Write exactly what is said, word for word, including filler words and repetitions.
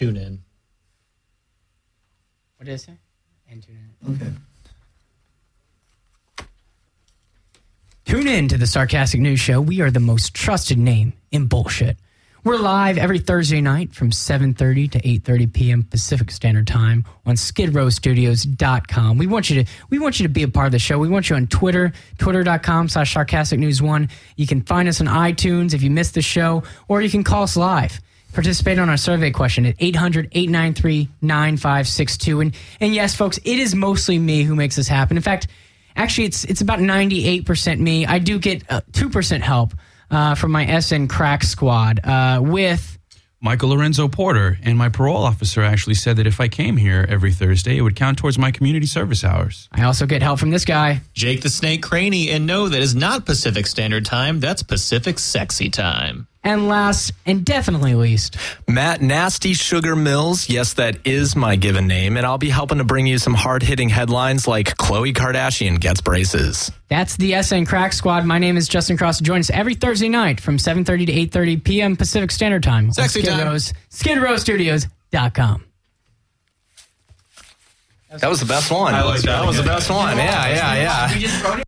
Tune in. What did I say? And tune in. Okay. Tune in to the Sarcastic News Show. We are the most trusted name in bullshit. We're live every Thursday night from seven thirty to eight thirty p.m. Pacific Standard Time on skid row studios dot com. We want you to we want you to be a part of the show. We want you on Twitter, twitter.com slash sarcastic news one. You can find us on iTunes if you missed the show, or you can call us live. Participate on our survey question at eight hundred, eight nine three, nine five six two. And, and yes, folks, it is mostly me who makes this happen. In fact, actually, it's it's about ninety-eight percent me. I do get uh, two percent help uh, from my S N Crack Squad uh, with... Michael Lorenzo Porter, and my parole officer actually said that if I came here every Thursday, it would count towards my community service hours. I also get help from this guy. Jake the Snake Craney, and no, that is not Pacific Standard Time. That's Pacific Sexy Time. And last, and definitely least, Matt Nasty Sugar Mills. Yes, that is my given name, and I'll be helping to bring you some hard-hitting headlines like Khloe Kardashian gets braces. That's the S N Crack Squad. My name is Justin Cross. Join us every Thursday night from seven thirty to eight thirty p.m. Pacific Standard Time. Sexy on Skid time. Row's, skid row studios dot com. That was the best one. I like that. That was the best one. Yeah, yeah, yeah. We just wrote it.